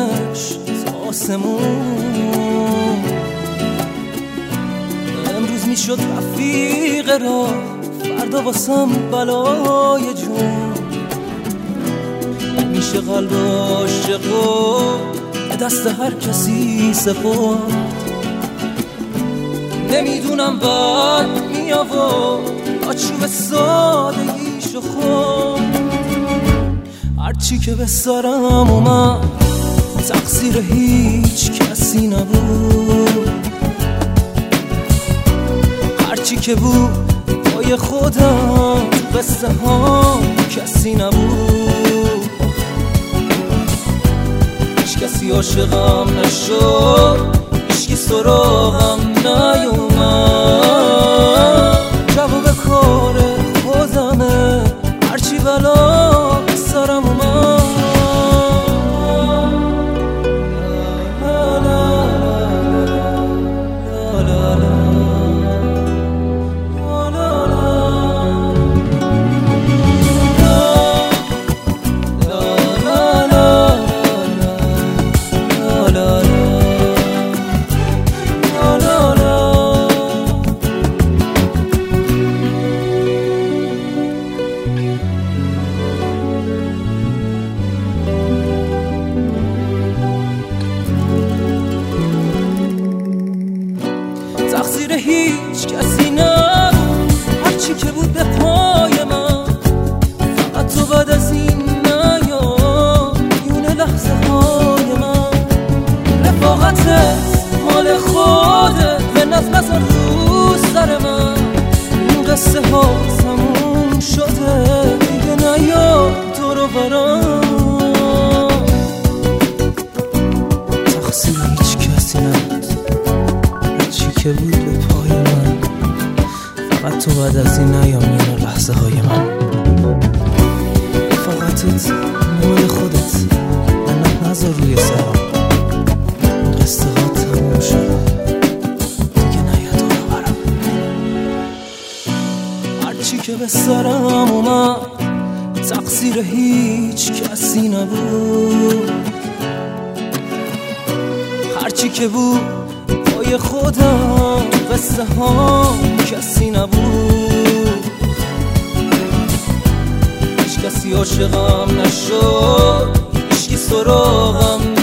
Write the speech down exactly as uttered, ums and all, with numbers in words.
میبرمش تا آسمون. امروز میشد رفیق راه، فردا واسم بلای جون. میشه قلب عاشقو دست هر کسی سپرد. نمیدونم بعد میآورد آچوب سادگیشو خورد. هرچی که به سرم اومد تقصیر هیچ کسی نبود. هرچی که بود پای خودم قصه ها کسی نبود. هیچ کسی عاشقم نشد، هیچکی سراغم نیومد. جواب کار خودمه هرچی بلا به سرم اومد. تقصیر هیچ کسی نبود، هرچی که بود به پای من. فقط تو بعد از این نیا میونه لحظه های من. رفاقتت مال خودت به نظم نزن رو سر من. این قصه ها تموم شده دیگه نیا دور و برم. تقصیر هیچ کسی نبود، که بود به پای من. فقط تو بعد از این نیام میونه لحظه های من. فقطت مال خودت منت نذار روی سرم. قصه ها تموم شد دیگه نیا دور برم. هرچی که به سرم اومد تقصیر هیچ کسی نبود. هرچی که بود پای خودم قصه ها کسی نبود. هیچ کسی عاشقم نشد، هیچکی سراغم